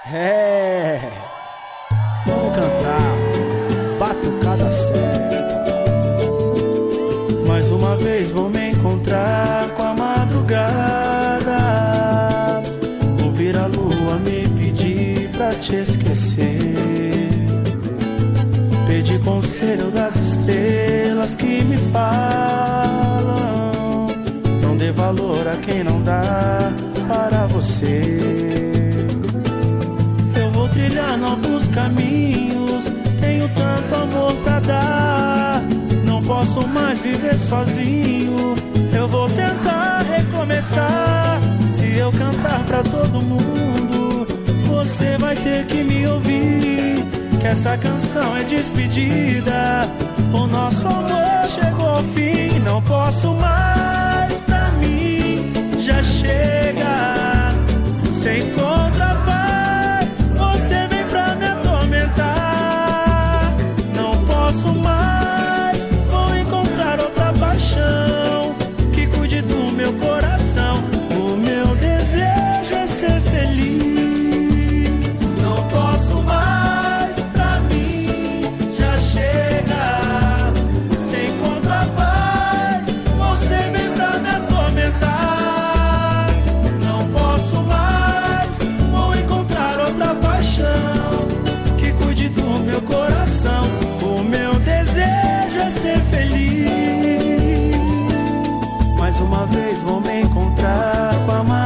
É, vamos cantar Batucada Certa. Mais uma vez vou me encontrar com a madrugada, ouvir a lua me pedir pra te esquecer, pedir conselho das estrelas que me falam: não dê valor a quem não dá para você. Eu vou trilhar novos caminhos, tenho tanto amor pra dar, não posso mais viver sozinho, eu vou tentar recomeçar. Se eu cantar pra todo mundo, você vai ter que me ouvir, que essa canção é despedida, o nosso amor chegou ao fim. Não posso mais, pra mim já chega, sem encontra paz, você vem pra me atormentar. Não posso mais, vou encontrar outra paixão que cuide do meu coração. O meu desejo é ser feliz. Não posso mais, pra mim já chega, sem encontrar paz, você vem pra me atormentar. Não posso mais, vou encontrar outra paixão que cuide do meu coração. O meu desejo é ser feliz. Mais uma vez vou me encontrar com a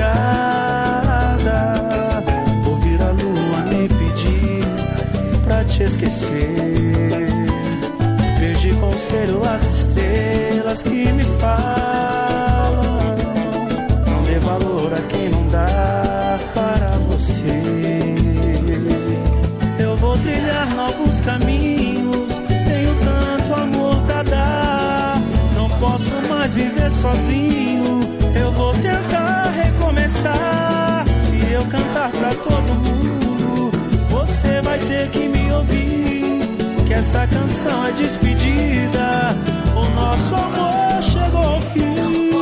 madrugada, ouvir a lua me pedir pra te esquecer, pedir conselho às estrelas que me falam: não dê valor a quem não dá para você. Eu vou trilhar novos caminhos, tenho tanto amor pra dar, não posso mais viver sozinho, eu vou tentar recomeçar. Se eu cantar pra todo mundo, você vai ter que me ouvir, que essa canção é despedida, o nosso amor chegou ao fim.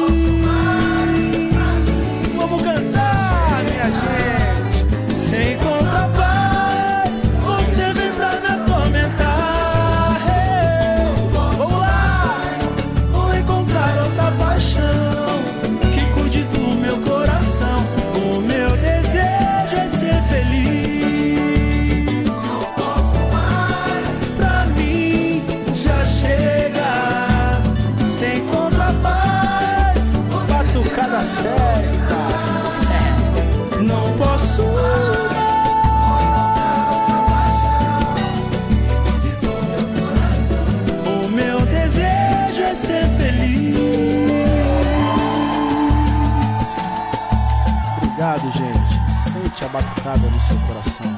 Vamos cantar, minha gente. Sem encontrar paz, você vem pra me atormentar. Hey, vamos lá, vou encontrar outra paixão que cuide do meu coração. O meu desejo é ser feliz. Não posso mais, pra mim já chega, sem encontrar paz, batucada certa. Não posso mais, o meu desejo é ser feliz. Obrigado, gente. Sente a batucada no seu coração.